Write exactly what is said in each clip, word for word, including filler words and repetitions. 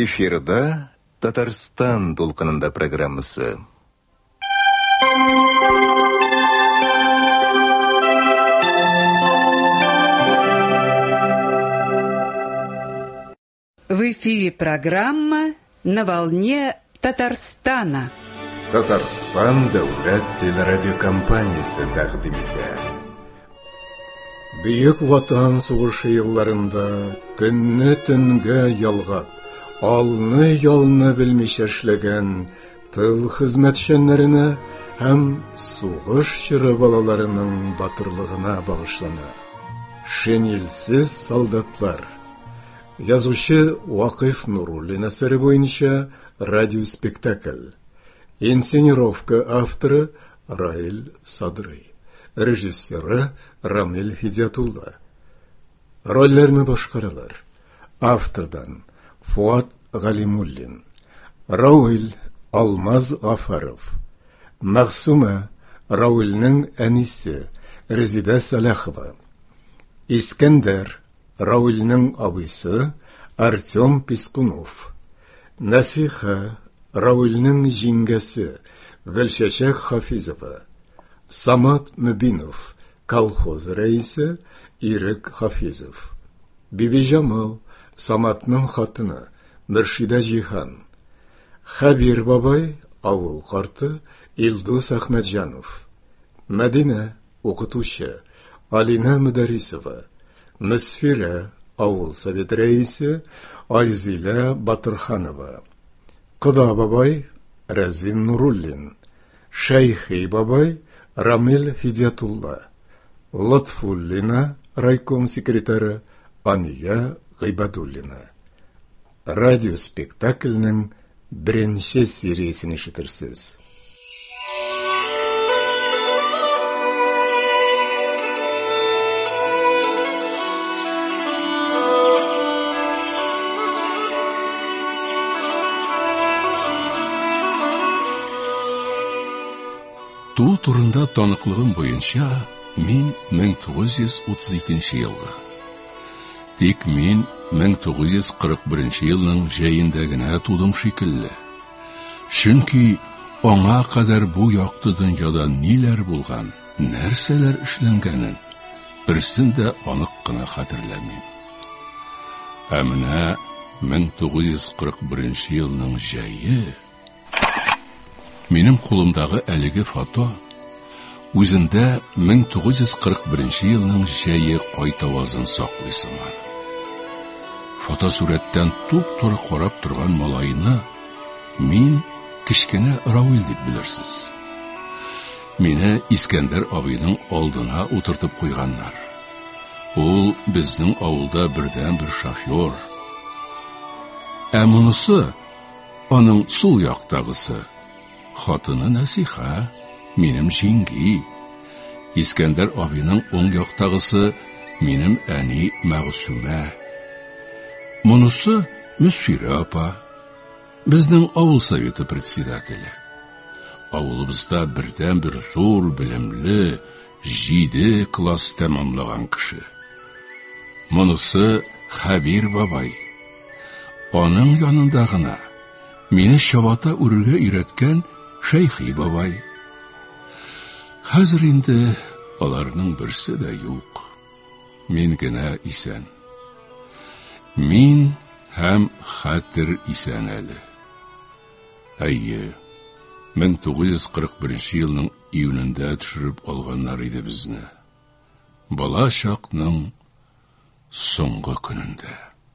Эфирда Татарстан толқынында программасы. В эфире программа «На волне Татарстана». Татарстан дәүләт телерадиокомпаниясе тәкъдим итә. Бөек Ватан сугышы елларында көнне төнгә ялгап, алны-ялны белмичә эшләгән тыл хезмәтчәннәренә һәм сугыш чоры балаларының батырлыгына багышлана. Шенилсез солдатлар. Язучы Вакыйф Нуруллин әсәре буенча радиоспектакль. Инсценировка авторы Раил Садрый. Режиссеры Рамил Хидиятулла. Рольләрне башкаралар. Автордан Фуат Галимуллин, Раул Алмаз Гафаров, Мәгъсума Раулның әнисе Резида Салахова, Искәндәр Раулның абыйсы Артем Пискунов, Насиха Раулның җиңгәсе Гөлчәчәк Хафизова, Самат Мөбинов колхоз рәисе Ирек Хафизов, Бибиҗамал Саматның хатыны Мөршидә Җиһан, Хәбир бабай авыл карты Илдус Әхмәтҗанов, Мәдинә укытучы Алина Мөдәрисова, Мөсфирә авыл совет рәисе Айзилә Батырханова, Кода бабай Рәзин Нуруллин, Шәйхи бабай Рамил Хидиятулла, Лотфуллина райком секретары Ания Гыйбадуллина. Радиоспектакльнең беренче сериясен ишетерсез. Тул турында таныклыгым буенча мин мең тугыз йөз утыз икенче елга. Тик мин мең тугыз йөз кырык беренче елның җәендә генә тудым шикелле. Чөнки аңа кадәр бу якты дөньяда ниләр булган, нәрсәләр эшләнгәнен берсен дә анык кына хәтерләмим. Ә менә мең тугыз йөз кырык беренче елның җәе минем кулымдагы әлеге фото үзендә мең тугыз йөз кырык беренче елның җәе кайтавазын саклый сыман. Фотосурәттән туп-туры карап торган малайны мин кечкенә Рауил дип белерсез. Мине Искәндәр абыйның алдына утыртып куйганнар. Ул безнең авылда бердән бер шофер. Ә монысы аның сул яктагысы. Хатыны Насиха, минем җиңги. Искәндәр абыйның уң яктагысы минем әни Мәгъсүмә. Монысы Мөсфирә апа, безнең авыл советы председателе. Авылыбызда бердән бер зур белемле, җиде класс тәмамлаган кеше. Монысы Хәбир бабай. Аның янында гына мине чабата үрергә өйрәткән Шәйхи бабай. Хәзер инде аларның берсе дә юк. Мин генә исән. Мин һәм хәтер исән әле. Әйе, мең тугыз йөз кырык беренче елның июнендә төшереп алганнар иде безне. Бала чакның соңгы көнендә.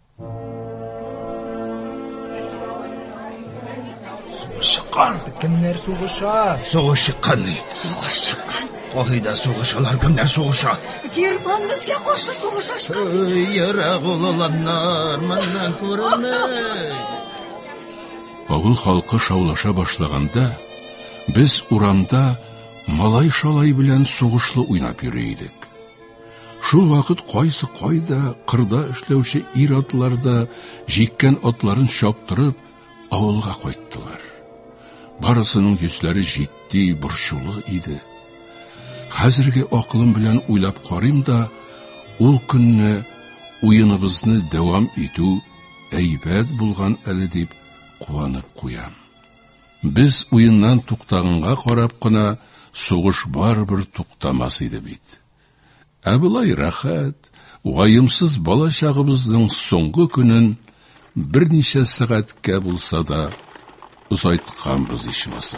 Сугышкан. Кемнәр сугыша? Сугышкан. Сугышкан. Кайда сугышалар, кемнәр сугыша? Герман безгә каршы сугыш ачкан. Ярак улланнар, моннан күренмәй. Авыл халкы шаулаша башлаганда, без урамда малай-шалай белән сугышлы уйнап йөри идек. Шул вакыт кайсы кайда кырда эшләүче ир-атларда җиккән атларын чаптырып авылга кайттылар. Барысының йөзләре җитди, борчулы иде. Хәзерге акылым белән уйлап карыйм да, ул көнне уеныбызны дәвам итү әйбәт булган әле дип куанып куям. Без уеннан туктаганга карап кына сугыш барыбер туктамас иде бит. Ә булай рәхәт, уңаемсыз бала чагыбызның соңгы көнен берничә сәгатькә булса да озайтканбыз ичмаса.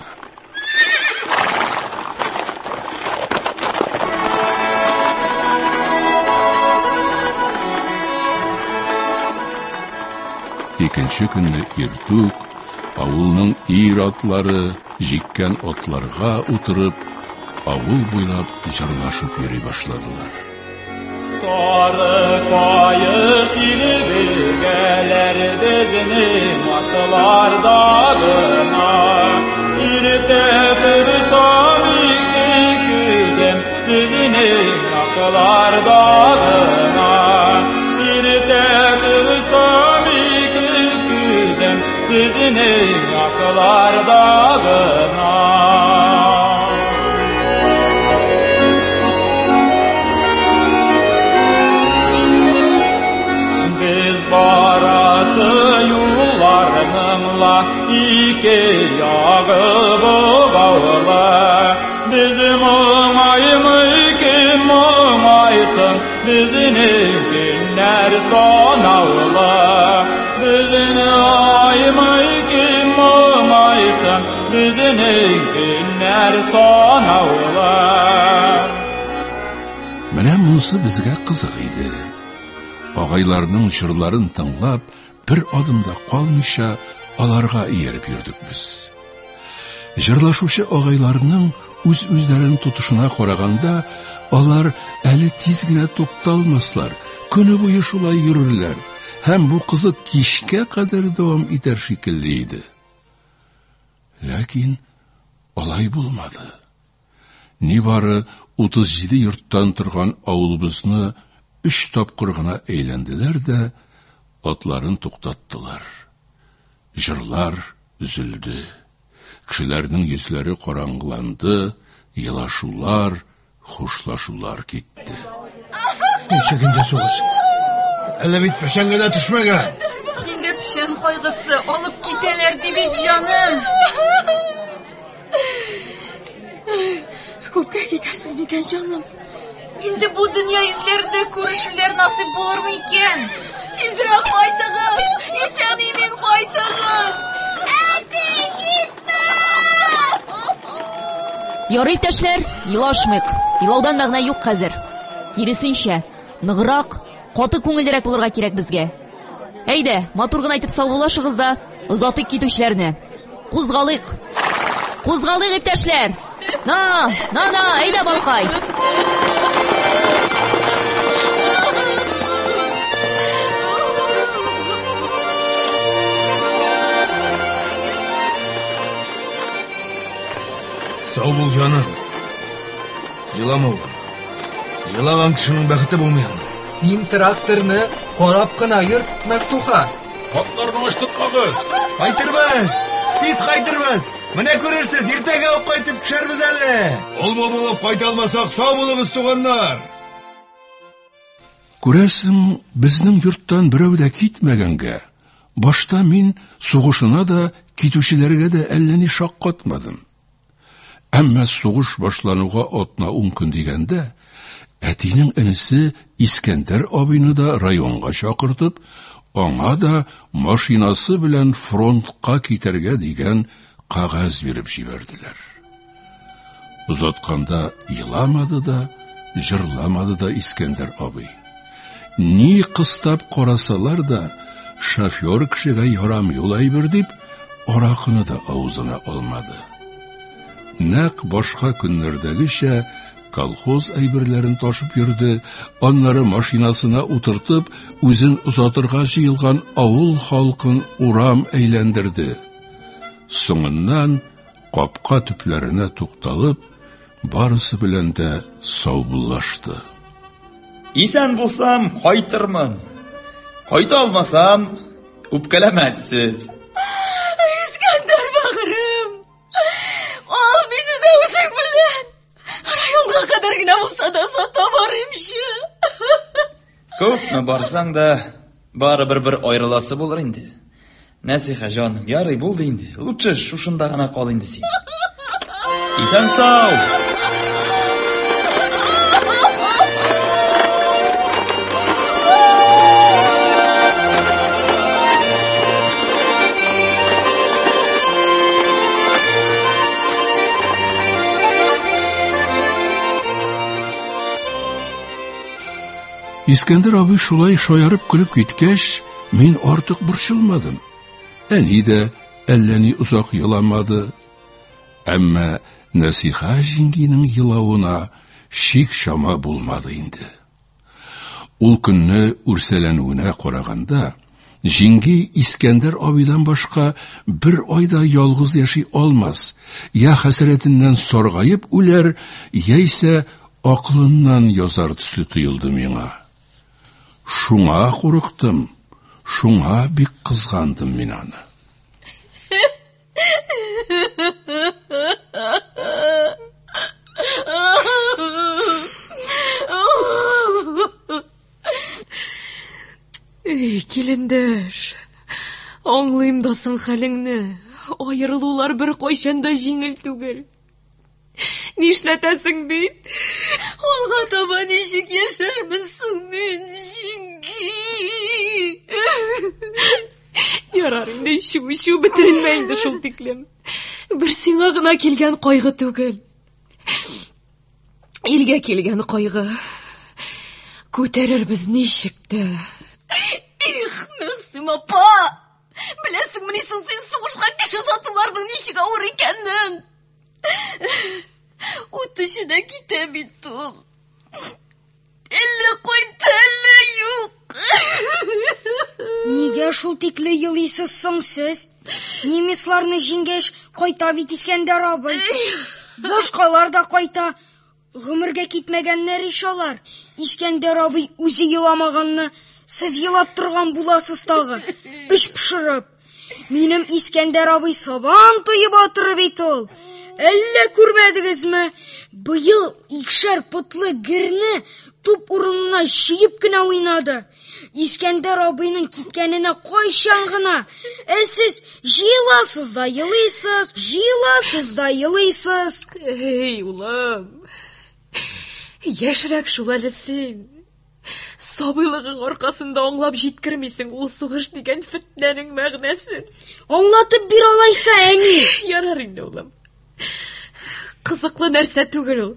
Икенче көнне иртүк авылның ир атлары җиккән атларга утырып, авыл буйлап җырлашып йөри башладылар. Сары кайыш тилбергәләр безнең атлардагына, иртеп самик күдем безнең атлардагына, иртеп самик күдем безнең атлардагына. Юлларыңла ике ягы богаулы, bizim моңаймы кем моңайсың, безнең günler санаулы, bizim моңаймы кем моңайсың, безнең günler санаулы. Менә монсы безгә кызык иде. Агайларның җырларын тыңлап, bir adımda kalmışa alarga iyerip yürüdük biz. Jırlaşucu ağaylarının üz üzlerin tutuşuna koraganda, alar eli tizgine toktalmaslar, günü boyu şulay yürürler. Hem bu kızık kişke kadar devam eder şekilliydi. Lakin olay bulmadı. Nibarı otuz yedi yurttan turgan avulumuzni üç tapkırgına eğlendiler de, atların tuktattılar. Jırlar üzüldü. Kişilerinin yüzleri karanglandı, yılaşular, hoşlaşular gitti. Neçe günde soğuş. Hele bitmeşen gene düşmegen. Şimdi pişen kaygısı alıp giteler dibi canım. Köpke gidersiz miken canım? Şimdi bu dünya izlerinde görüşüler nasip bulur mu iken? Tezrek kaytığız, esen emin kaytığız. Әти, gitme! Ярый, иптәшләр, елашмыйк. Елаудан мәгънә юк хәзер. Киресенчә, ныграк, каты күңеллерәк булырга кирәк безгә. Әйдә, матур гына әйтеп саубуллашыгыз да, озатыйк китүчләрне. Кузгалыйк. Кузгалыйк, иптәшләр. На, на, на, әйдә балкай. Sağ ol canım. Жылама ул. Жылаган кишинең бәхете булмый. Син тракторны карап кына йөрт, Мәфтуха. Атларны ачтык кагыз. Кайтырбыз. Тиз кайтырбыз. Менә күрерсез, иртәгә үк кайтып төшәрбез әле. Олма булып кайта алмасак, сау булыгыз туганнар. Күрәсең, безнең йорттан берәү дә китмәгәнгә, башта мин сугышына да, китүчеләргә дә әллә ни шаккатмадым. Әмма сугыш башлануга атна ун көн дигәндә, әтинең энесе Искәндәр абыйны да районга чакыртып, аңа да машинасы белән фронтка китәргә дигән кагаз биреп җибәрделәр. Узатканда еламады да, җырламады да Искәндәр абый. Ни кыстап карасалар да, шофер кешегә ярам юл әйбер дип, аракыны да авызына алмады. Нәк башка көннәрдәгечә колхоз әйберләрен ташып йөрде, аннары машинасына утыртып, үзен узатырга җыелган авыл халкын урам әйләндерде. Соңыннан капка төпләренә тукталып, барысы белән дә саубуллашты. Исән булсам, кайтырмын. Кайта алмасам, үпкәләмәссез. Искәндәр бәгърем. Ал мине дә үзең белән. Районга кадәр генә булса да сата барымчы. Күпме барсаң да, Бары bir-bir ayrılası bulur indi. Nasiha canım, yarı buldu indi. Lütfen şuşunda gana kal indi sen. İsen sağ ol. İskender abi şulay şoyarıp gülüp gitkeş, min artık burçulmadım. Eni de elleni uzak yılamadı. Ama Nasiha jinginin yılavuna şik şama bulmadı indi. Ul günni urselenüğüne koraganda, jingi İskender abidan başka bir ayda yalğız yaşı olmaz. Ya hasretinden sorgayıp uler, ya ise aklından yazar tüslü tuyuldu mina. Şuna koruktum, şuna bir kızgandım minanı. Ey kilindir, anlayayım dasın halingni. Ayrılılar bir koyşanda jingil tugel. Nişletesin bit? Olga taba nişik yaşar mısın men jingi? Yararım ne şu şu bitirilmeydi şul tiklem. Bir sinagına kelgen kaygı tugel. İlge kelgen kaygı. Köterir biz nişikti. İh, Meksim apa! Bilesin mi nisin sen soğuşkan kişi satılardın nişik ağır ikenin? O dışına gitemiyordum. Elle koy telle yok. Nige şul tikli yılısızsın siz? Немецларны жиңгеш кайта бит İskender абый. Башкалар да кайта. Гомергә китмәгәннәр ишалар. İskender абый үзе йыламаганны сез йылап торган буласыз тагы. Эш пешереп. Минем İskender абый сабан туйып атырып бит ул. Әллә күрмәдегезме? Быел икшәр потлы герне туп урынына шыйып кына уйнады. İskender абыйның киткәненә кайчан гына. Ә сез җыеласыз да йылыйсыз, җыеласыз да йылыйсыз. Эй, улым. Яшрәк шул әле син. Сабыйлыгың аркасында аңлап җиткермисең ул сугыш дигән фитнәнең мәгънәсен. Аңлатып бир алайса, әни. Ярар инде, улым. Кызыклы нәрсә түгел ул.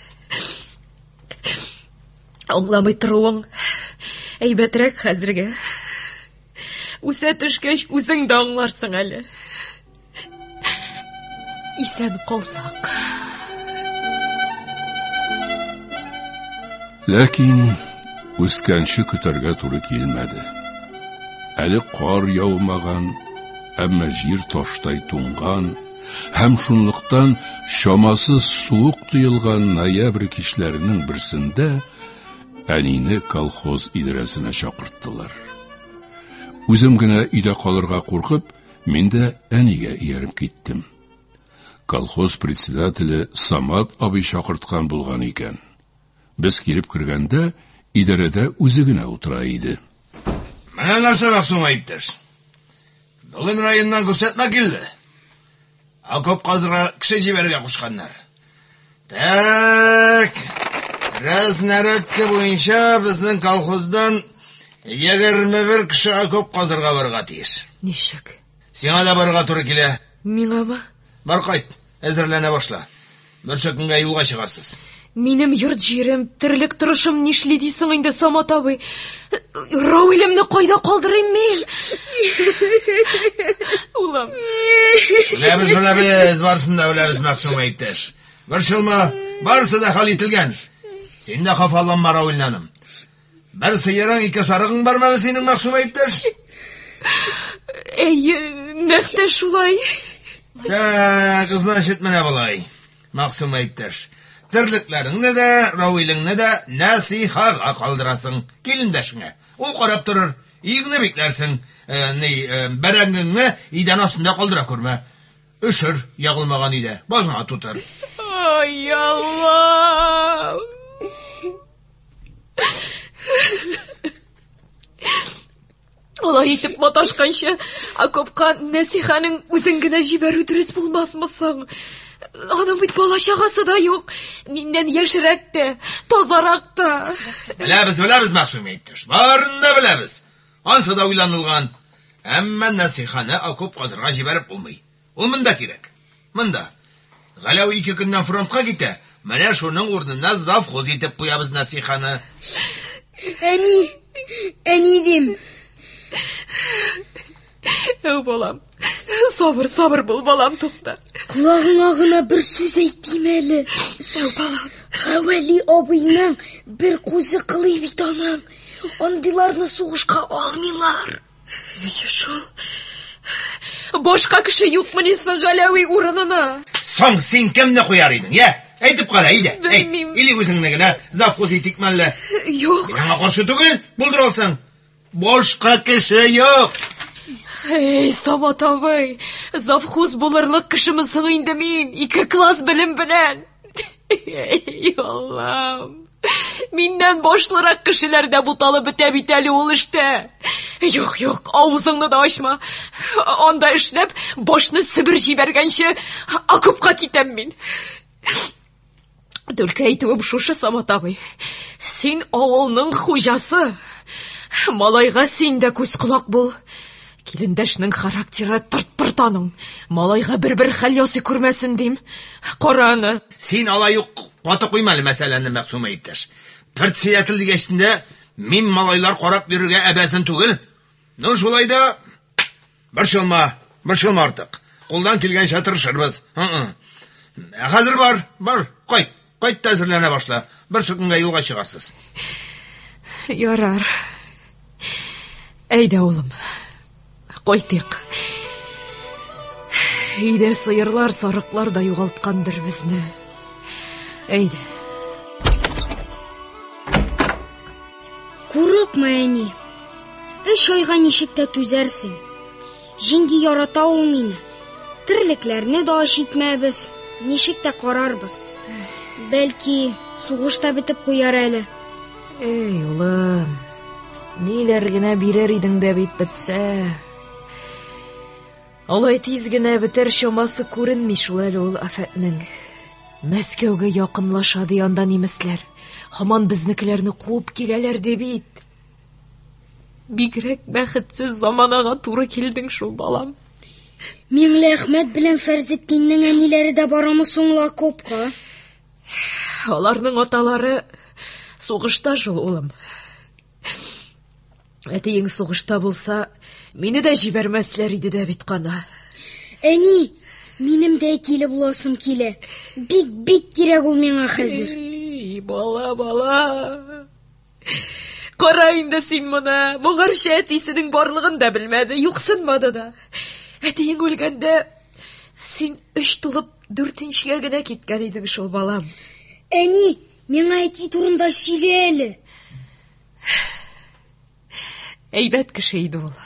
Аңламый торуың әйбәтрәк хәзергә. Үсә төшкәч үзең дә аңларсың әле. Исән калсак. Ләкин үскәнче көтәргә туры килмәде. Әле кар яумаган, әмма җир таштай туңган, һәм шунлыктан шамасыз суык тыелган ноябрь кичләренең берсендә әнине колхоз идарәсенә чакырттылар. Үзем генә өйдә калырга куркып, мин дә әнигә ияреп киттем. Колхоз председателе Самат абый чакырткан булган икән. Без килеп кергәндә, идарәдә үзе генә утыра иде. Менә нәрсә Мәхсүм әйттеш. Бүген районнан күрсәтмә килде. Акоп казырга кеше җибәргә кушканнар. Так, разнарядка буенча безнең колхоздан егерме бер кеше акоп казырга барырга тиеш. Ничек? Сиңа да барырга туры килә. Миңамы? Бар кайт, әзерләнә башла. Берсә көнгә юлга чыгарсыз. Минем йорт җирем, тирлек торышым нишли дисең инде, Самат абый? Равилемне кайда калдырыйм мин? Улым. Беләбез, беләбез, барсын да беләбез, Мәхсүм әйттеш. Борчылма, барысы да хәл ителгән. Син дә хафаланма, Равилнаным. Бер сыерың, ике сарыгың бармы әле синең, Мәхсүм әйттеш? Әй, нәкъ шулай. Так, значит, менә булай. Мәхсүм әйттеш. Тирлекләреңне дә, Равилеңне дә Насихага калдырасың. Килендәшеңә. Ул карап торыр. Игне бикләрсең. Ни, бәрәңгеңне идән астында калдыра күрмә. Өшер, ягылмаган иде. Базыңа тутыр. Ай, Алла! Алай итеп маташканчы, окопка Нәсиханың үзен генә җибәрү дөрес булмасмы соң? Аның бит бала чагасы да юк. Миннән яшьрәк тә, тазарак та. Беләбез, беләбез, Мәгъсүм иптәш. Барын да беләбез. Ансы да уйланылган. Әмма Нәсиханы окоп казырга җибәреп булмый. Ул монда кирәк. Монда. Галәү ике көннән фронтка китә. Менә шуның урынына завхоз итеп куябыз Нәсиханы. Әни, әни дим. Әу балам, сабыр, сабыр бул балам, тукта. Құлағыңа гына бер сүз әйтим әле. Әу балам. Хәвәли абыйның бер күзе кылый бит аның. Андыйларны сугышка алмыйлар. Шул. Башка кеше юкмы соң Галәви урынына? Соң син кемне куяр идең, я? Әйтеп кара, әйдә. Әйт, или үзеңне генә завхоз итик мәллә. Юк. Миңа каршы түгел, булдыр алсаң. Башка кеше юк. Эй, Самат абый, завхоз булырлык кешеме соң инде мин, ике класс белем белән. Эй, Аллам. Миннән башлырак кешеләр дә буталып бетә бит әле ул эштә. Юк, юк, авызыңны да ачма. Анда эшләп, башны Себер җибәргәнче окопка китәм мин. Түлке әйтүем шушы, Самат абый. Син авылның хуҗасы. Малайга син дә күз колак бул. Килендәшнең характеры тырт-пырт аның. Малайга бер-бер хәл ясый күрмәсен дим. Караны. Син алай ук каты куймалы мәсьәләне, Мәгъсүм иптәш. Председатель дигәчендә мин малайлар карап йөрергә әбәсен түгел. Ну шулай да бер шылма, бер шылма артык. Кулдан килгәнчә тырышырбыз. Хәзер бар, бар, кайт, кайт та әзерләнә башла. Бер секундга юлга чыгарсыз. Ярар. Әйдә, улым. Кайтыйк. Өйдә сыерлар, сарыклар да югалткандыр безне. Әйдә. Курыкма, әни. Эш айга ничек тә түзәрсең. Җиңги ярата ул мине. Терлекләрне дә аш итмәбез, ничек тә карарбыз. Бәлки, сугышта бетеп куяр әле. Эй, улым. Ниләр генә бирер идең дә бит бетсә. Алай тиз генә бетер чамасы күренми шул әле ул афәтнең. Мәскәүгә якынлаша ди анда немесләр. Һаман безнекеләрне куып киләләр ди бит. Бигрәк бәхетсез заманага туры килдең шул, балам. Миңләхмәт белән Фәрзетдиннең әниләре дә барамы соң окопка? Аларның аталары сугышта шул, улым. Әтиең сугышта булса, мине дә җибәрмәсләр иде дә бит кана. Әни, минем дә әтиле буласым килә. Бик-бик кирәк ул миңа хәзер. Эй, бала, бала. Кара инде син моны. Моңарча әтисенең барлыгын да белмәде, юксынмады да. Әтиең үлгәндә син өч тулып дүртенчегә генә киткән идең шул, балам. Әни, миңа әти турында сөйлә әле. Әйбәт кеше иде ул.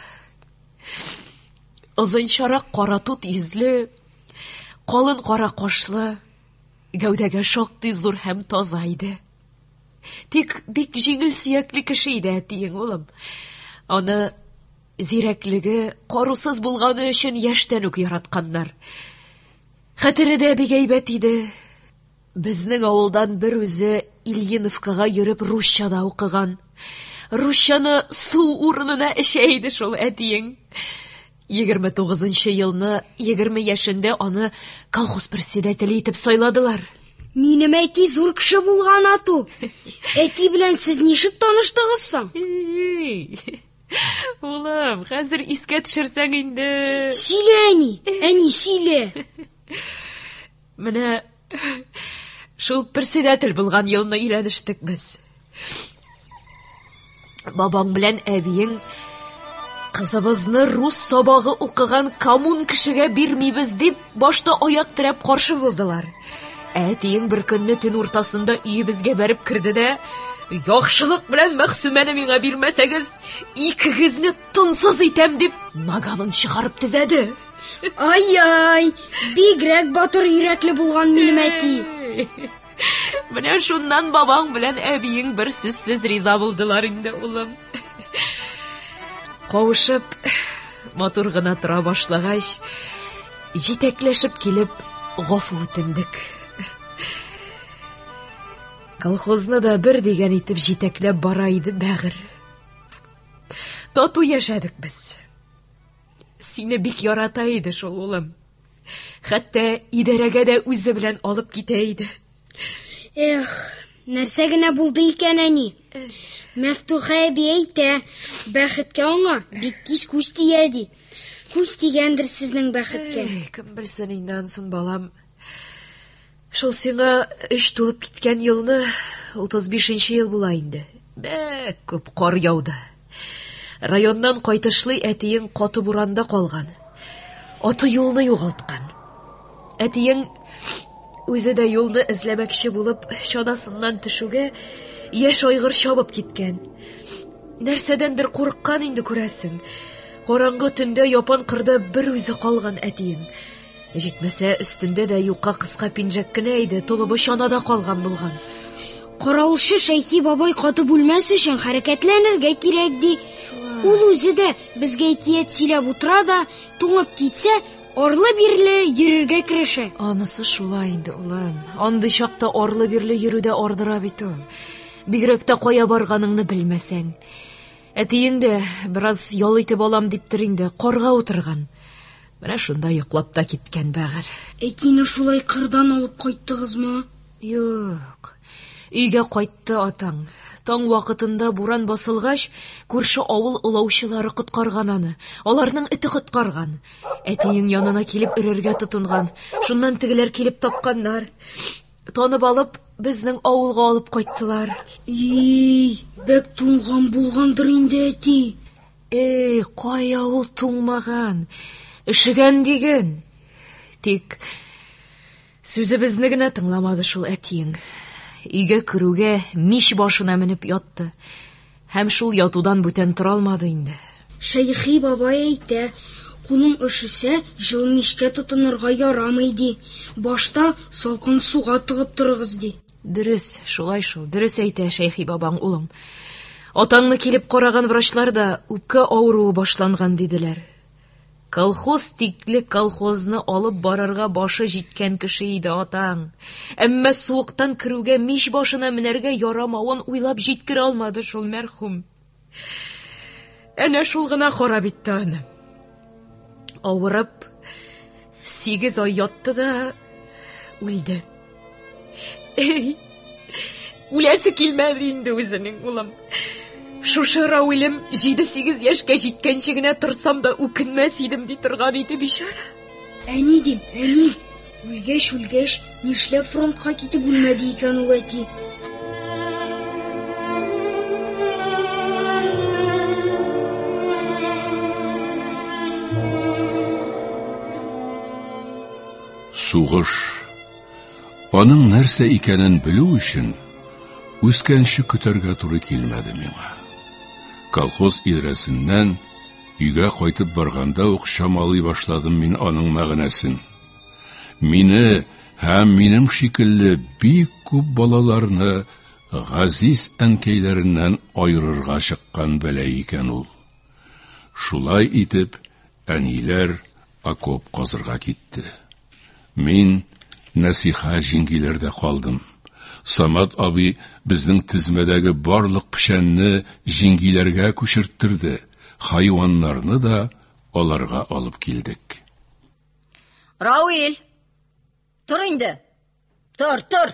Озынчарак кара тут йөзле, калын кара кашлы, гәүдәгә шактый зур һәм таза иде. Тик бик җиңел сөякле кеше иде әтиең, улым. Аны зирәклеге, карусыз булганы өчен яшьтән үк яратканнар. Хәтере дә бик әйбәт иде. Безнең авылдан бер үзе Ильиновкага йөреп русчада укыган. Русчаны су урынына эчә иде шул әтиең. егерме тугызынчы елны егерме яшендә аны колхоз председателе итеп сайладылар. Минем әти зур кеше булган ату. Әти белән сез ничек таныштыгыз соң? Улым, хәзер искә төшерсәң инде. Сөйлә, әни, әни, сөйлә. Менә шул председатель булган елны өйләнештек без. Бабаң белән әбиең кызыбызны рус сабагы укыган коммун кешегә бирмибез дип башта аяк терәп каршы булдылар. Әтиең бер көнне төн уртасында өебезгә бәреп кирде дә, яхшылык белән Мәгъсүмәне миңа бирмәсәгез, икегезне тынсыз итәм дип наганын чыгарып төзәде. Ай-ай, бигрәк батыр йөрәкле булган минем әти. Менә шуннан бабаң белән әбиең бер сүзсез риза булдылар инде, улым. Кавышып, матур гына тора башлагач, җитәкләшеп килеп, гафу үтендек. Колхозны да бер дигән итеп җитәкләп бара иде бәгыр. Тату яшәдек без. Сине бик ярата иде шул улым. Хәтта идарәгә дә үзе белән алып китә иде. Эх, нәрсә генә булды икән әни? Мәфтуха әби әйтә, бәхеткә аңа бик тиз күз тия ди. Күз тигәндер сезнең бәхеткә. Кем белсен инде ансын балам. Шул сиңа эш тулып киткән елны утыз бишенче ел була инде. Бәк күп кар яуды. Районнан кайтышлый әтиең каты буранда калган. Аты юлны югалткан. Әтиең үзе дә юлны эзләмәкче булып, чанасыннан төшүгә яшь айгыр чабып киткән. Нәрсәдәндер курыккан инде күрәсең. Караңгы төндә япан кырда бер үзе калган әтиең. Җитмәсә өстендә дә юкка кыска пинжәк кенә иде, толыбы чанада калган булган. Каравылчы Шәйхи бабай каты бүлмәс өчен хәрәкәтләнергә кирәк ди. Ул үзе дә безгә әкият сөйләп утыра да, туңып китсә, арлы-бирле йөрергә керешә. Анысы шулай инде, улым. Андый чакта арлы-бирле йөрүдә ардыра бит ул. Бигрәк тә кая барганыңны белмәсәң. Әтиең дә бераз ял итеп алам диптер инде, карга утырган. Менә шунда йоклап та киткән бәгыр. Әтине шулай кырдан алып кайттыгызмы? Юк. Өйгә кайтты атаң. Таң вакытында буран басылгач, күрше авыл улаучылары коткарган аны. Аларның эте коткарган. Әтиең янына килеп өрергә тотынган. Шуннан тегеләр килеп тапканнар. Танып алып, безнең авылга алып кайттылар. Ий, бәк туңган булгандыр инде әти. Эй, кая ул туңмаган? Эшегән диген. Тик сүзебезне генә тыңламады шул әтиең. Өйгә керүгә мич башына менеп ятты. Һәм шул ятудан бүтән тора алмады инде. Шәйхи бабай әйтә, кулың ышыса, җыл мичкә тотынырга ярамый ди. Башта салкын суга тыгып торыгыз ди. Дөрес, шулай шул. Дөрес әйтә Шәйхи бабаң, улым. Атаңны килеп караган врачлар да үпкә авыруы башланган диделәр. Колхоз тикле колхозны алып барырга башы җиткән кеше иде атаң. Әмма суыктан керүгә мич башына менәргә ярамавын уйлап җиткерә алмады шул мәрхүм. Әнә шул гына харап итте аны. Авырып, сигез ай ятты да үлде. Эй, үләсе килмәде инде үзенең, улым. Шушы Рауилем җиде-сигез яшькә җиткәнче генә торсам да үкенмәс идем ди торган иде бишара. Әни дим, әни, үлгәч үлгәч, нишләп фронтка китеп үлмәде икән ул әти? Сугыш. Аның нәрсә икәнен белү өчен үскәнче көтәргә туры килмәде миңа. Колхоз идарәсеннән өйгә кайтып барганда ук чамалый башладым мин аның мәгънәсен. Мине һәм минем шикелле бик күп балаларны газиз әнкәйләреннән айырырга чыккан бәла икән ул. Шулай итеп, әниләр окоп казырга китте. Мин Нәсиха җиңгиләрдә калдым. Самат абый безнең тизмәдәге барлык пешәнне җиңгиләргә күчерттерде. Хайваннарны да аларга алып килдек. Рауил, тор инде. Тор, тор.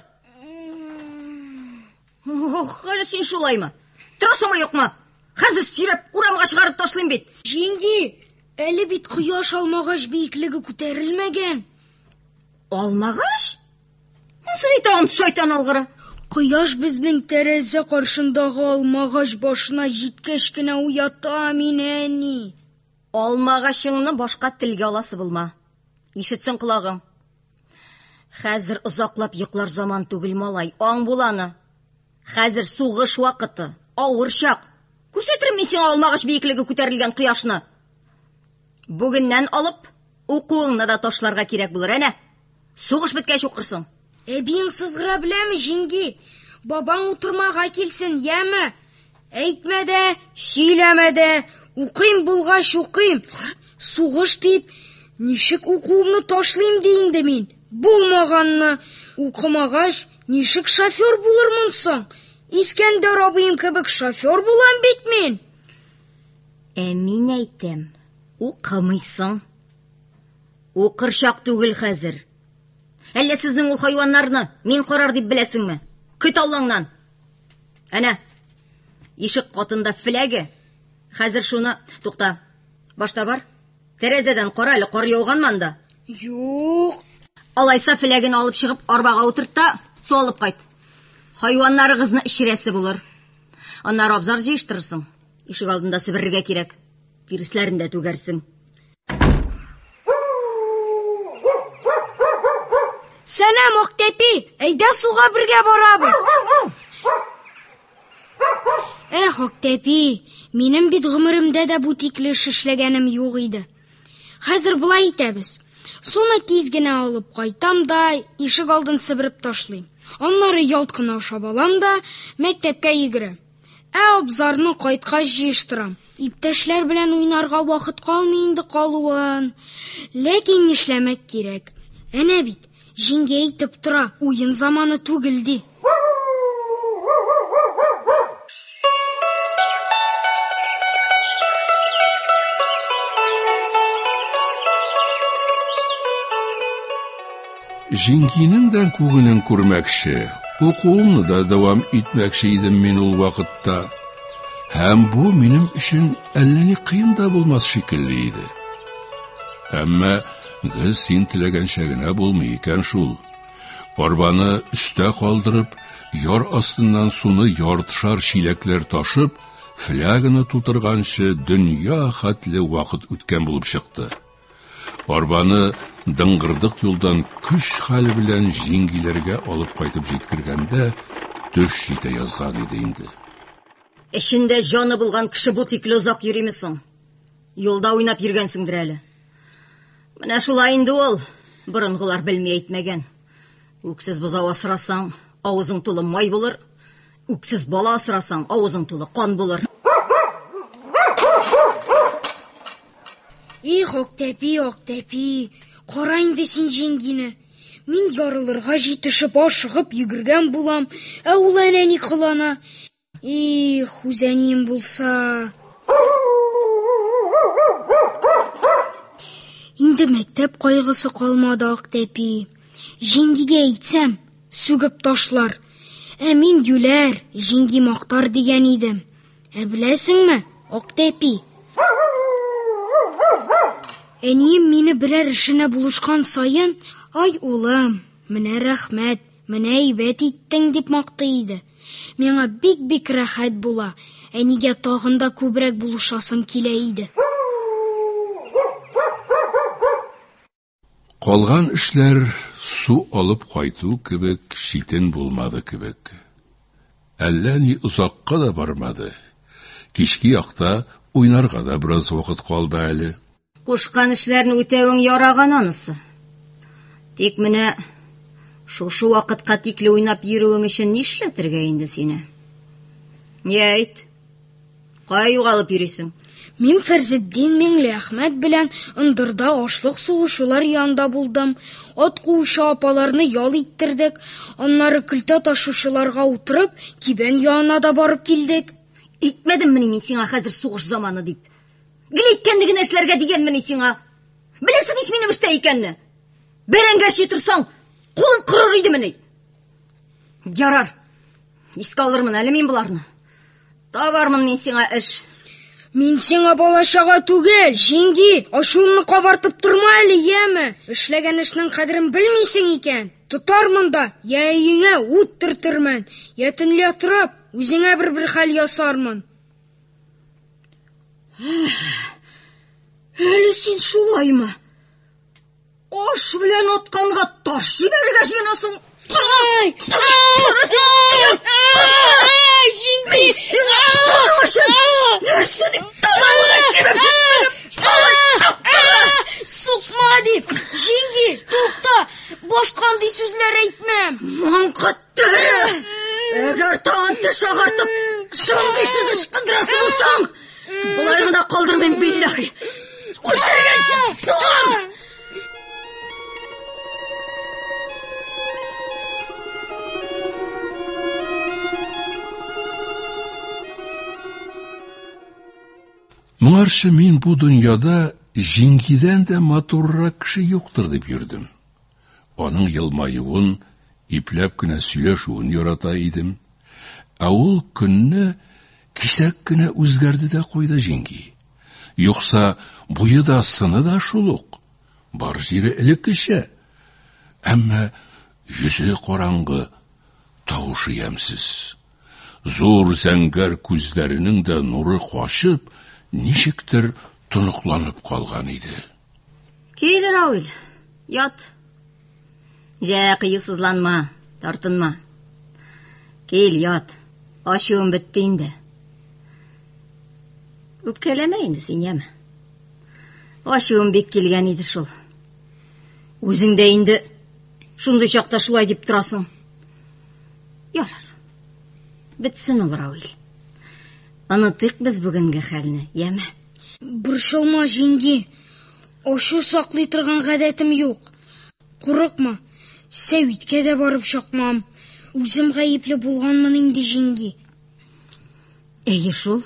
Ох, әле син шулаймы? Торасыңмы, юкмы? Хәзер сирәп урамга чыгарып ташлыйм бит. Җиңги, әле бит кояш алмагач биеклеге күтәрелмәгән. Алмагач? Син тагын шайтан алгыры. Кояш безнең тәрәзә каршындагы алмагач башына җиткәч кенә уята мине әни. Алмагачыңны башка телгә аласы булма. Ишетсен колагың. Хәзер озаклап йоклар заман түгел, малай, аң буланы. Хәзер сугыш вакыты, авыр чак. Күрсәтермен мин сиңа алмагач биеклеге күтәрелгән кояшны. Бүгеннән алып, укуыңны да ташларга кирәк булыр, әнә. Сугыш беткәч укырсың. Әбиң сызгыра беләме, җиңги? Бабаң утырмага килсен, яме? Әйтмә дә, сөйләмә дә, Укыйм булгач укыйм. Сугыш дип, нишек укуымны ташлыйм диенде мин. Булмаганны укымагач, нишек шофер булырмын соң? Искәндәр абыем кебек шофер булам бит мин. Ә мин әйтәм, укымыйсың. Укырчак түгел хәзер. Әллә сезнең ул хайваннарны мин карар дип беләсеңме? Көт Аллаңнан. Әнә, ишек катында фләге. Хәзер шуны, тукта. Башта бар. Тәрәзәдән кара әле, кар яуганмы анда? Юк. Алайса фләген алып чыгып арбага утыртта, су алып кайт. Хайваннарыгызны ишерәсе булыр. Аннары абзар җыештырырсың. Ишек алдында себерергә кирәк. Тирисләрен дә түгәрсең. Сәлам, Октепи. Әйдә суга бергә барабыз. Эх, Октепи, минем бит гомеремдә дә бу тикле эш эшләгәнем юк иде. Хәзер болай итәбез. Суны тиз генә алып кайтам да, ишек алдын себереп ташлыйм. Аннары ялт кына ашап алам да, мәктәпкә йөгерәм. Ә абзарны кайткач җыештырам. Иптәшләр белән уйнарга вакыт калмый инде калуын. Ләкин нишләмәк кирәк? Әнә бит, җиңгә әйтеп тора, уен заманы түгел ди. Җиңгинең дә күгенен күрмәкче, укуымны да дәвам итмәкче идем мин ул вакытта. Һәм бу минем өчен әллә ни кыен да булмас шикелле иде. Әмма гел син теләгәнчә генә булмый икән шул. Арбаны өстә калдырып, яр астыннан суны яртышар чиләкләр ташып, фляганы тутырганчы дөнья хәтле вакыт үткән булып чыкты. Арбаны дыңгырдык юлдан көч хәл белән җиңгиләргә алып кайтып җиткергәндә төш җитә язган иде инде. Эшендә җаны булган кеше бу тикле озак йөриме соң? Юлда уйнап йөргәнсеңдер әле. Менә шулай инде ул, борынгылар белми әйтмәгән. Үксез бозау асрасаң, авызың тулы май булыр. Үксез бала асрасаң, авызың тулы кан булыр. Их, Октепи, Октепи, кара инде син җиңгине. Мин ярылырга җитешеп ашыгып йөгергән булам, ә ул әнә ни кылана. Их, үзәним булса. Инде мәктәп кайгысы калмады, Октепи. Җиңгигә әйтсәм, сүгеп ташлар. Ә мин юләр, җиңги мактар дигән идем. Ә беләсеңме, Октепи? Әнием мине берәр эшенә булышкан сайын, ай улым, менә рәхмәт, менә әйбәт иттең дип мактый иде. Миңа бик-бик рәхәт була. Әнигә тагын да күбрәк булышасым килә иде. Калган эшләр су алып кайту кебек читен булмады кебек. Әллә ни узакка да бармады. Кички якта уйнарга да бераз вакыт калды әле. Кушкан эшләрне үтәвең яраган анысы. Тик менә шушы вакытка тикле уйнап йөрүең өчен нишләтергә инде сине? Ни әйт? Кая югалып йөрисең? Мин Фәрзетдин Миңләхмәт белән ындырда ашлык сугышулар янында булдым. Ат куучы апаларны ял иттердек. Аннары көлтә ташучыларга утырып, кибән янына да барып килдек. Итмәдемме мин сиңа хәзер сугыш заманы дип? Гел иткәнлеген эшләргә дигәнме сиңа? Беләсең ич минем эштә икәнне? Бәрәңгәрче торсаң, кулың кырыр идеме ни? Ярар. Искә алырмын әле мин буларны. Табармын мин сиңа эш. Мин сиңа балачага түгел, җиңги, ашуыңны кабартып торма әле, яме. Эшләгән эшнең кадерен белмисең икән. Тотармын да, я өеңә ут төртөрмөн, я төнлә торып, үзеңә бер-бер хәл ясармын. Әле син шулаймы? Аш белән атканга таш җибәрергә җыенасың. Ай! Ай, җиңги! Нәрсә дип тамагына кибеп җитмәдем? Сукма дип, җиңги, тукта, башкандай сүзләр әйтмәм. Маңкытты! Әгәр тагын теш агартып, шундый сүз ычкындырасы булсаң, Бұлай ғана қалдырмайым, биллахи. Өлтіргенсің, соғам! Моңарчы мин бу дөньяда җиңгидән дә матуррак кеше юктыр дип йөрдем. Аның елмаюын, ипләп кенә сөйләшүен ярата идем. Ә ул көнне кисәк кенә үзгәрде дә куйды җиңги. Юкса буе да сыны да шул ук. Бар җире элеккечә. Әмма йөзе караңгы, тавышы ямьсез. Зур зәңгәр күзләренең дә нуры качып, ничектер тоныкланып калган иде. Кил, Рауил, ят. Жә, кыюсызланма, тартынма. Кил, ят. Ачуым бетте инде. Үпкәләмә инде син, яме. Ачуым бик килгән иде шул. Үзең дә инде шундый чакта шулай дип торасың. Ярар. Бетсен ул, Рауил. Онытыйк без бүгенге хәлне, яме. Борчылма, җиңги. Ачу саклый торган гадәтем юк. Курыкма. Сәвиткә дә барып чакмам. Үзем гаепле булганмын инде, җиңги. Әйе шул.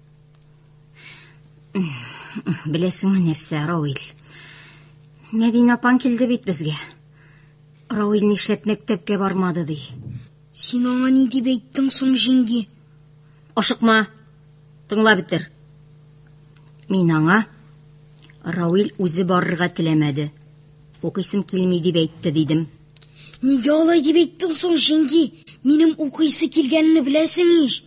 Беләсеңме нәрсә, Рауил? Мәдинә апаң килде бит безгә. Рауил нишләп мәктәпкә бармады ди. Син аңа ни дип әйттең соң, җиңги? Ашыкма. Тыңла битер. Мин аңа Рауил үзе барырга теләмәде. Укыйсым килми дип әйтте дидем. Нигә алай дип әйттең соң, җиңги? Минем укыйсы килгәнне беләсең ич.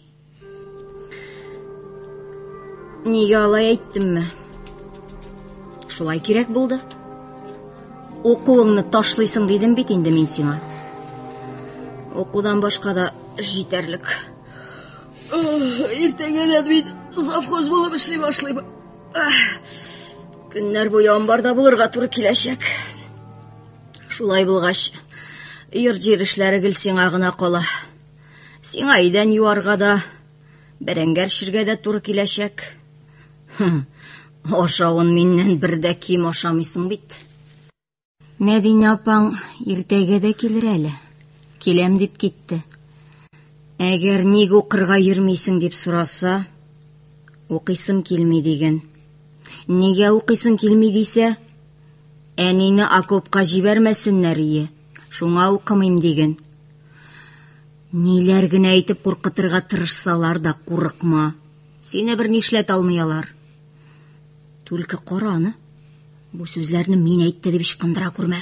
Нигә алай әйттемме? Шулай кирәк булды. Укуыңны ташлыйсың дидем бит инде мин сиңа. Укудан башка да җитәрлек. Иртәгәдән мин завхоз булып эшли башлыйм. Көннәр буе амбарда булырга туры киләчәк. Шулай булгач, йорт-җир эшләре гел сиңа гына кала. Сиңа идән юарга да, бәрәңгәр ширгә дә туры киләчәк. Ашавын миннән бер дә ким ашамыйсың бит. Мәдинә апаң иртәгә дә килер әле. Киләм дип китте. Әгәр ник укырга йөрмисең дип сораса, укыйсым килми диген. Нигә укыйсың килми дисә, әнине окопка җибәрмәсеннәр ие. Шуңа укымыйм диген. Ниләр генә әйтеп куркытырга тырышсалар да курыкма. Сине бер нишләт алмыялар. Түлке караны. Бу сүзләрне мин әйтте дип ычкындыра күрмә.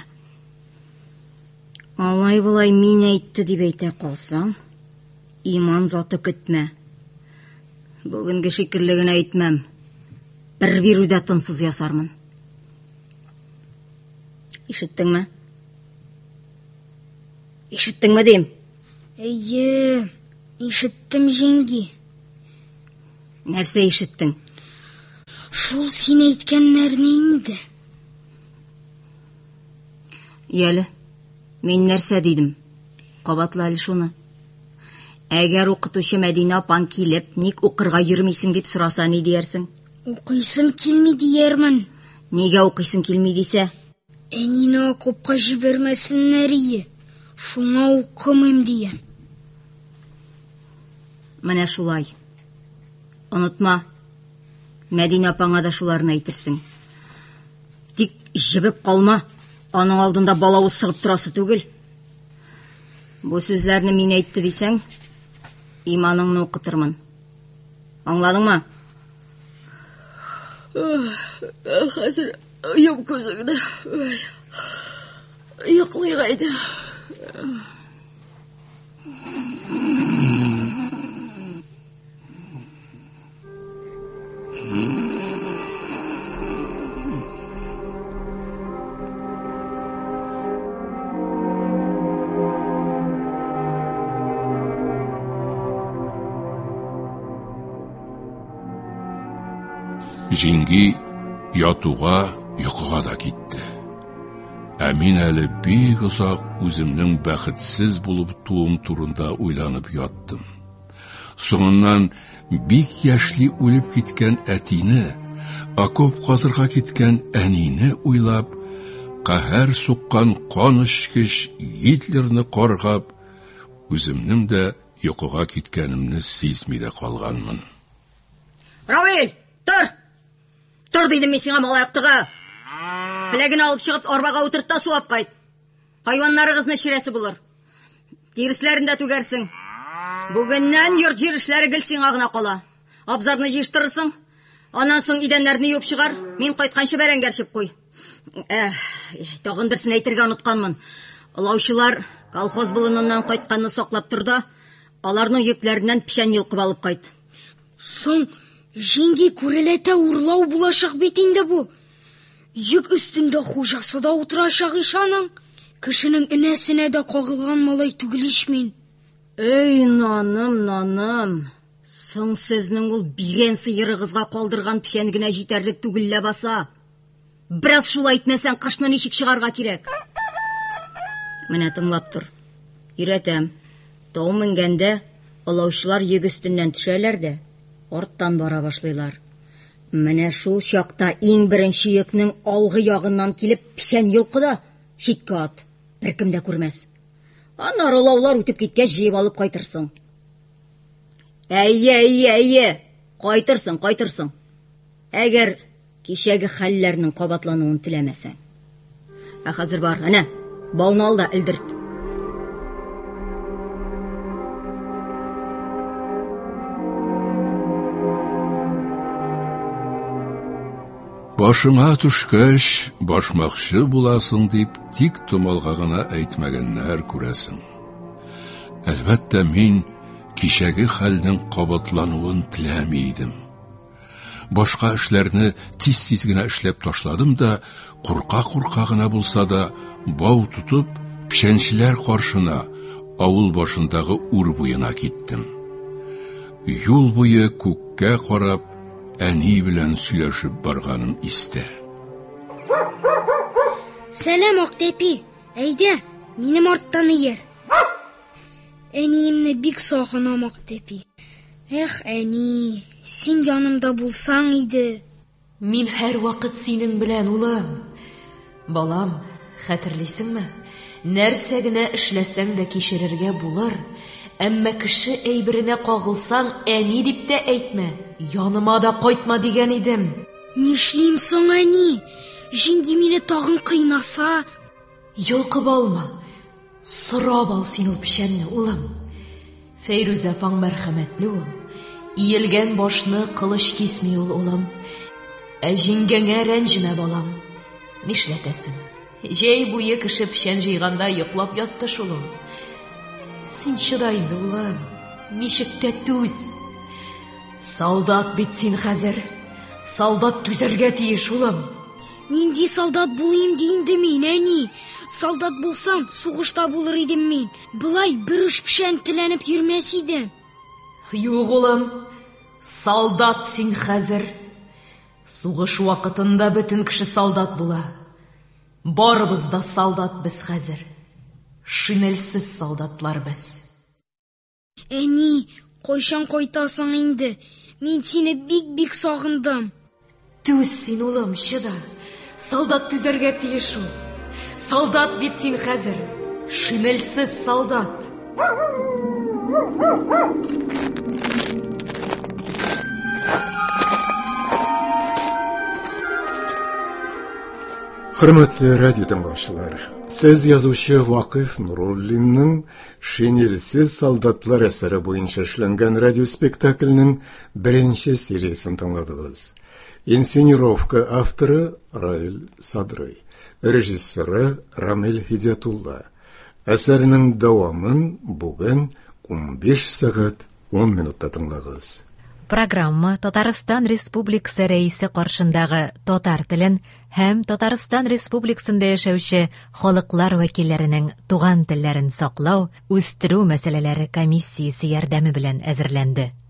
Алай булай мин әйтте дип әйтә калсаң, иман заты көтмә. Бүгенге шикелле генә әйтмәм. Бер бирүдә тынсыз ясармын. Ишеттеңме? Ишеттеңме дим? Әйе, ишеттем, җиңги. Нәрсә ишеттең? Шул син әйткәннәрне инде. Яле, мин нәрсә дидем? Кабатла әле шуны. Әгәр укытучы Мәдинә апаң килеп, ник укырга йөрмисең дип сораса, ни диярсең? Укыйсым килми диярмен. Нигә укыйсың килми дисә? Әнине окопка җибәрмәсеннәр ие. Шуңа укымыйм диям. Менә шулай. Онытма. Мәдинә апаңа да шуларны әйтерсең. Тик җибеп калма. Аның алдында балавыз сыгып торасы түгел. Бу сүзләрне мин әйтте дисәң, иманыңны укытырмын. Аңладыңмы? Хәзер йом күзеңне. Йоклый иде. Җиңги ятуга, йокыга да китте. Ә мин әле бик озак үземнең бәхетсез булып туым турында уйланып яттым. Соңыннан бик яшьли үлеп киткән әтине, окоп казырга киткән әнине уйлап, каһәр суккан кан ичкеч Гитлерны каргап, үземнең дә йокыга киткәнемне сизми дә калганмын. Равил, тор! Тор дидем мин сиңа, малаяктыгы. Фләген алып чыгып, арбага утырт та суап кайт. Хайваннарыгызны чирәсе булыр. Тирисләрен дә түгәрсең. Бүгеннән йорт җир эшләре гел сиңа гына кала. Абзарны җыштырырсың. Аннан соң идәннәрне юып чыгар. Мин кайтканчы бәрәңгәрчеп куй. Э, тагын берсен әйтергә онытканмын. Олаучылар колхоз болыныннан кайтканны саклап турда, аларның йөкләреннән печән йолкып алып кайт. Соң җиңги күреләтә урлау булачак бит инде бу. Йөк өстендә хуҗасы да утырачак ишаның. Кешенең энәсенә дә кагылган малай түгел ич мин. Эй, наным, наным. Соң сезнең ул бирән сыерыгызга калдырган печән генә җитәрлек түгел ләбаса. Бераз шулай әйтмәсәң, кышны ничек чыгарга кирәк? Менә тыңлап тор. Өйрәтәм. Тау менгәндә олаучылар йөк өстеннән төшәләр дә, арттан бара башлыйлар. Менә шул чакта иң беренче йөкнең алгы ягыннан килеп печән йолкыда, читкә ат. Беркем дә күрмәс. Аннары олаулар үтеп киткәч җыеп алып кайтырсың. Әйе, әйе, әйе. Кайтырсың, кайтырсың. Әгәр кичәге хәлләрнең кабатлануын теләмәсәң. Ә хәзер бар, әнә, бауны ал да элдерт. Башыңа төшкәч, башмакчы буласың дип, тик томалга гына әйтмәгәннәр күрәсең. Әлбәттә, мин кичәге хәлнең кабатлануын теләми идем. Башка эшләрне тиз-тиз генә эшләп ташладым да, курка-курка гына булса да, бау тутып, печәнчеләр каршына, авыл башындагы ур буена киттем. Юл буе күккә карап, әни белән сөйләшеп барганым истә. Сәлам, Актәпи. Әйдә, минем арттан иер. Әниемне бик сагынам, Актәпи. Эх, әни, син янымда булсаң иде. Мин һәр вакыт синең белән, улым. Балам, хәтерлисеңме? Нәрсә генә эшләсәң дә кичерергә булыр. Әмма кеше әйберенә кагылсаң, әни дип тә әйтмә. Яныма да кайтма дигән идем. Нишлим соң, әни? Җиңги мине тагын кыйнаса? Йолкып алма. Сорап ал син ул печәнне, улым. Фәйрүз апаң мәрхәмәтле ул. Иелгән башны кылыч кисми ул, улым. Ә җиңгәңә рәнҗемә, балам. Нишләтәсең? Җәй буе кеше печән җыйганда йоклап ятты шул ул. Син чыда инде, улым. Ничек тә түз. Солдат бит син хәзер. Солдат түзәргә тиеш, улым. Нинди солдат булыйм диинде мин, әни? Солдат булсам, сугышта булыр идем мин. Былай бер уч печән теләнеп йөрмәс идем. Юк, улым. Солдат син хәзер. Сугыш вакытында бөтен кеше солдат була. Барыбыз да солдат без хәзер. Шинельсез солдатлар без. Әни, кайчан кайтасың инде? Мин сине бик-бик сагындым. Түз син, улым, чыда. Солдат түзәргә тиеш ул. Солдат бит син хәзер. Шинельсез солдат. Хөрмәтле радио тыңлаучылар, сез язучы Вакыйф Нуруллинның «Шинельсез солдатлар» әсәре буенча эшләнгән радиоспектакльнең беренче сериясын тыңладыгыз. Инсценировка авторы Раил Садрый, режиссеры Рамил Хидиятулла. Әсәрнең дәвамын бүген ун биш сәгать ун минутта тыңлагыз. Программа Татарстан Республикасы рәисе каршындагы татар телен һәм Татарстан Республикасында яшәүче халыклар вәкилләренең туган телләрен саклау, үстерү мәсьәләләре комиссиясе ярдәме белән әзерләнде.